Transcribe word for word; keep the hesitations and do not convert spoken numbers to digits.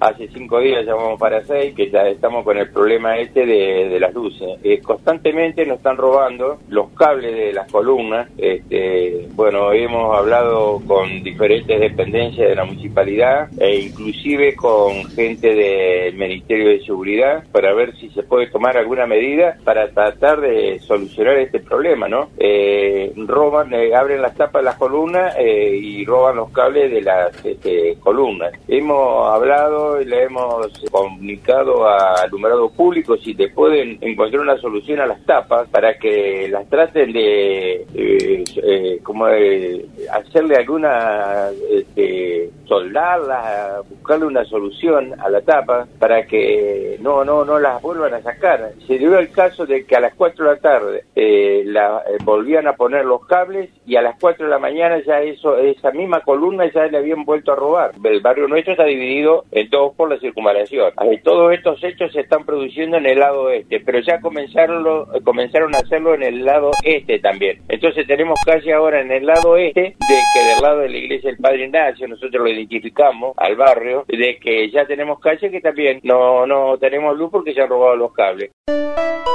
hace cinco días ya vamos para seis, que ya estamos con el problema este de, de las luces. Eh, constantemente nos están robando los cables de las columnas. Este, bueno, hemos hablado con diferentes dependencias de la municipalidad e inclusive con gente del Ministerio de Seguridad para ver si se puede tomar alguna medida para tratar de solucionar este problema, ¿no? Eh, roban, eh, abren las tapas de las columnas eh, y roban los cables de las este, columnas. Hemos hablado y le hemos comunicado al alumbrado público si te pueden encontrar una solución a las tapas para que las traten de eh, eh, como de hacerle alguna este, soldarlas, buscarle una solución a la tapa para que no no no las vuelvan a sacar. Se dio el caso de que a las cuatro de la tarde eh, la, eh, volvían a poner los cables y a las cuatro de la mañana ya eso esa misma columna ya le habían vuelto a robar. El barrio nuestro está dividido en dos por la circunvalación. Todos estos hechos se están produciendo en el lado este, pero ya comenzaron, lo, comenzaron a hacerlo en el lado este también. Entonces tenemos calle ahora en el lado este, de que del lado de la iglesia del Padre Ignacio, nosotros lo identificamos al barrio, de que ya tenemos calle que también no, no tenemos luz porque se han robado los cables.